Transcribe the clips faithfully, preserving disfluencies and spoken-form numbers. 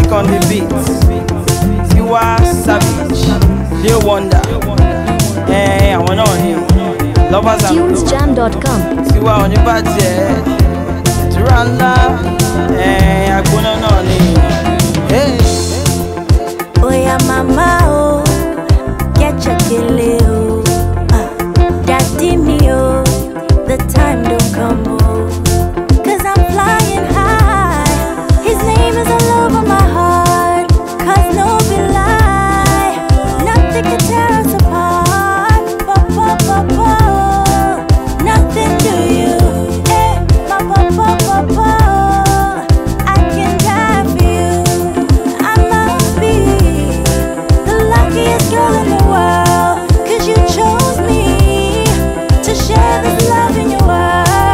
Music on the beat. Tiwa Savage, Lil Wonder. Eh, àwọn náà ni Lovers and tunes jam dot com. Tiwa oníbàjẹ́, ìtura ńlá. Eh, agbóná náà ni. Hey. Oya mama oh, get your kele oh, ah, daddy me oh, the time don't come oh, cause I'm flying high, his name is all over my heart, cause no be lie, nothing can tear us apart, ba, ba, ba, ba. Nothing to you, eh, ba, ba, ba, ba, ba. I can die for you, I must be the luckiest girl in the world, cause you chose me to share this love in your world.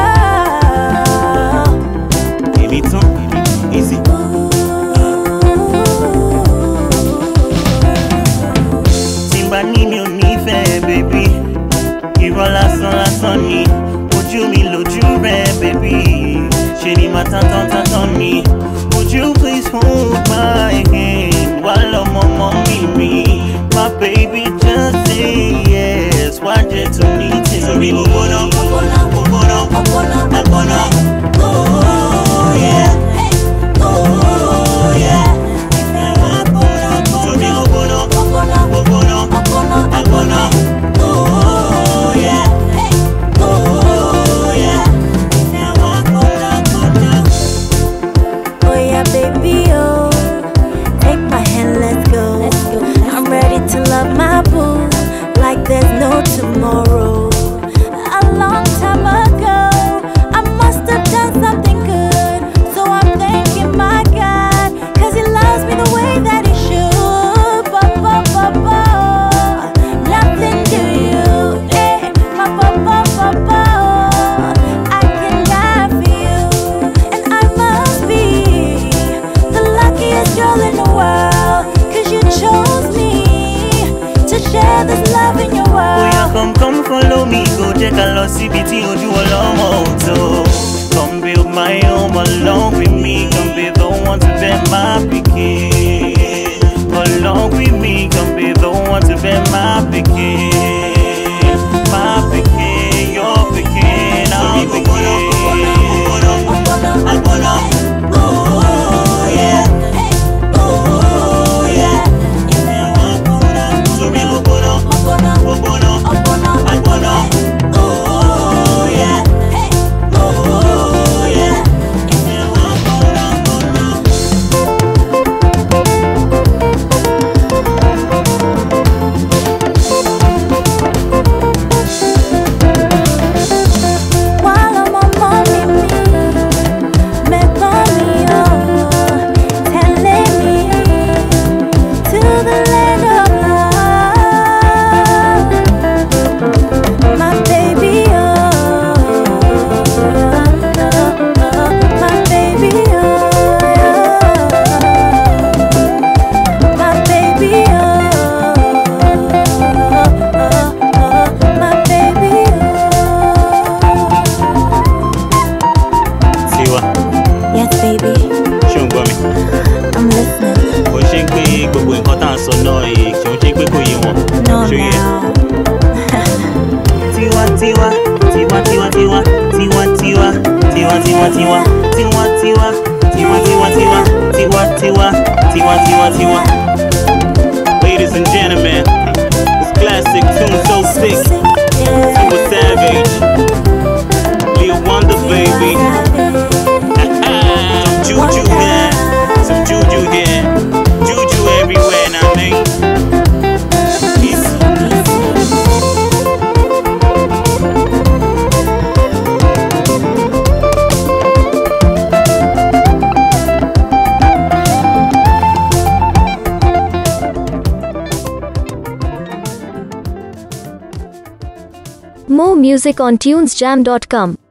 Anytime, easy. Timba ni mi ò nífẹ̀ẹ́, baby. Irọ́ lásán lásán ni, ojú mi lójú rẹ̀, baby. Ṣé ni màá tán tán tán tán ni? Would you please hold my hand while ọmọ ọmọ mi mi? My baby, just say yes. Wá jẹ́ tó ní tèmi. Sórí gbogbo náà, gbogbo náà, gbogbo náà, gbogbo náà, gbogbo náà. Oh yeah, oh yeah. Sórí gbogbo náà, gbogbo náà, gbogbo náà, gbogbo náà, gbogbo náà. Oh yeah, oh yeah. Oh yeah, baby, oh, take my hand, let's go. Let's go. I'm ready to love my boo like there's no tomorrow. A long time ago, I must have done something good, so I'm thanking my God, cause he loves me the way that he should. Ba, ba, ba, ba. Nothing to you, eh, ma, ba, ba, ba, ba. I can die for you, and I must be the luckiest girl in the world, cause you chose me to share this love in your world. Oya, come, come follow me, go jẹ́ ká lọ síbi tí ojú ọlọ́mọ ò tó. Come build my home along with me, come be the one to be my pikin. Along with me, come be the one to be my pikin. My pikin, your pikin, our pikin. Oh yeah, oh yeah. Sórí gbogbo náà, gbogbo náà, gbogbo náà. Oh yeah, oh yeah. While I'm on mommy me, me mommy oh, telling me to the land of love, my baby oh, my baby oh, my baby oh, my baby oh. Tiwa, Yes, baby, ṣé o ń gbọ́ mi? I'm listening. Kò ṣe pé gbogbo nǹkan tá à ń sọ náà yìí kì í ṣe pé kò yé wọn. No, Ṣó yẹ? now. Tiwa, tiwa, tiwa, tiwa, tiwa, tiwa, tiwa, tiwa, tiwa, tiwa, tiwa, tiwa, tiwa, tiwa, tiwa, tiwa, tiwa, tiwa, tiwa, tiwa. Ladies and gentlemen, this classic tune so sick. Tiwa Savage, Lil Wonder, baby. Some juju here, some juju here, juju everywhere now, man. Easy. More music on tunes jam dot com.